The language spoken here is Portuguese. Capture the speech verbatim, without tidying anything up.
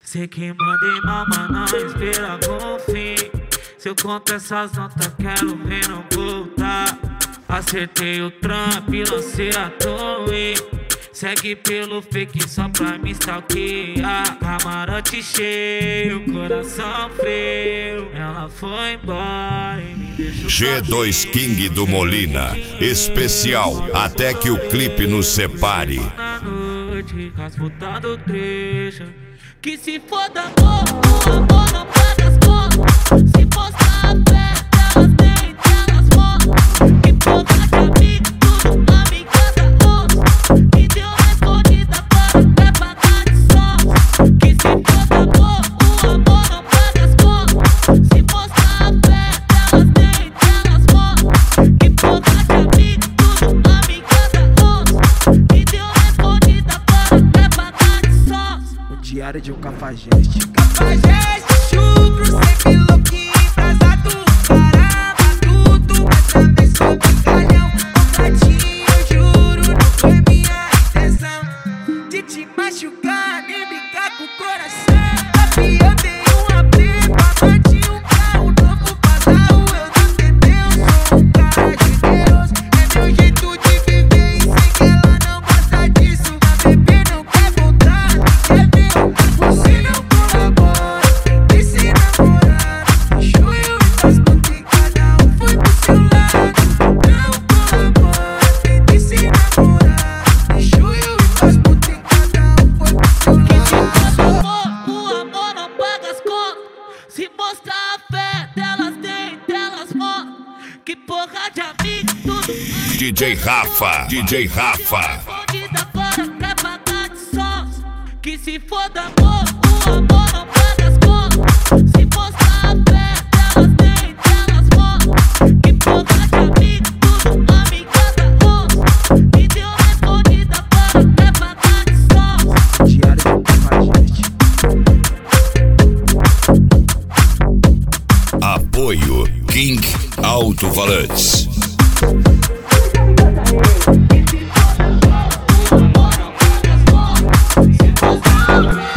Sei que mandei mal, mas não espera com fim. Se eu conto essas notas, quero ver não voltar. Acertei o trampo e lancei a torre. Segue pelo fake só pra me stalkear. Camarote cheio, coração frio. Ela foi embora e me deixou G dois King do Molina, especial Até Que O Clipe Nos Separe. Na noite, casfutando trecho. Que se foda amor, o amor não paga as contas. Se postar a fé, elas nem elas mostram. Que porra de amigo, tudo amiga da outra. Que deu respondida para até pagar de sócio. Que se foda amor, o amor não paga as contas. Se postar a fé, elas nem elas mostram. Que porra de amigo, tudo amiga da outra. Que deu respondida para até pagar de sócio. Diário de um cafajeste. Cafajeste, chupro, sempre louquinho, embrasado. Caramba, tudo, mas também sou brincalhão. Completinho, eu juro, não foi minha intenção de te machucar, nem brincar com o coração. Papi, eu tenho um abrigo, amante, um carro novo, casal. Eu não entendeu, sou um cara generoso. É meu jeito de viver e sei que ela não gosta disso. A bebê não quer voltar, quer ver. Você não colabora, tem que se namorar. Deixou eu e faz conta e cada um foi pro seu lado. Não colabora, tem que se namorar. Deixou eu e faz conta e cada um foi pro seu lado. Amor, o amor não paga as contas. Se mostrar a fé delas tem, delas mostram. Que porra de amigo, tudo D J Rafa, D J Rafa. escondida fora pra pagar de sócio. Que se foda amor, o amor não paga as contas. Se mostrar a fé delas tem, delas mostram. Que porra de amigo, tudo amiga da outra. Que deu respondida fora pra pagar de sócio. Diário de um cafajeste. Apoio King Alto-Falantes. O amor não paga as contas. Se mostrar a fé